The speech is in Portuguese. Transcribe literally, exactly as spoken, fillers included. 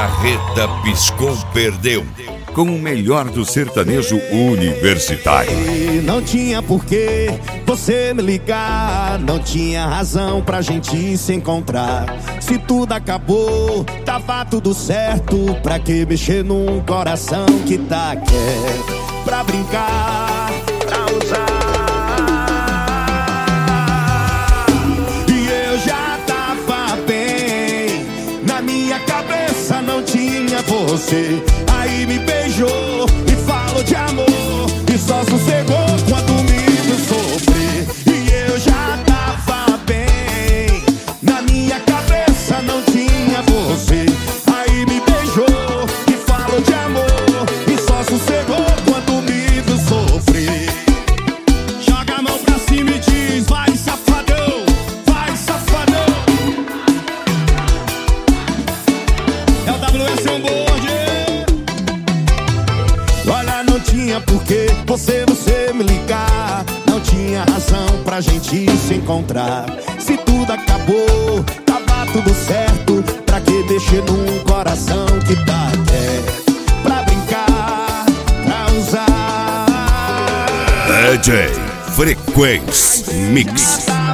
Carreta piscou, perdeu. Com o melhor do sertanejo universitário. Não tinha porquê você me ligar, não tinha razão pra gente se encontrar. Se tudo acabou, tava tudo certo. Pra que mexer num coração que tá quieto? Pra brincar, pra usar. E eu já tava bem, na minha cabeça não tinha você. Aí me beijou e falou de amor, e só sossegou quando me viu sofrer. E eu já tava bem, na minha cabeça não tinha você. Aí me beijou e falou de amor, e só sossegou quando me viu sofrer. Joga a mão pra cima e diz: vai safadão, vai safadão. É o W S on board. Olha, não tinha porquê você, você me ligar, não tinha razão pra gente se encontrar. Se tudo acabou, tava tudo certo. Pra que mexer num coração que tá quieto? Pra brincar, pra usar. D J Frequência Mix.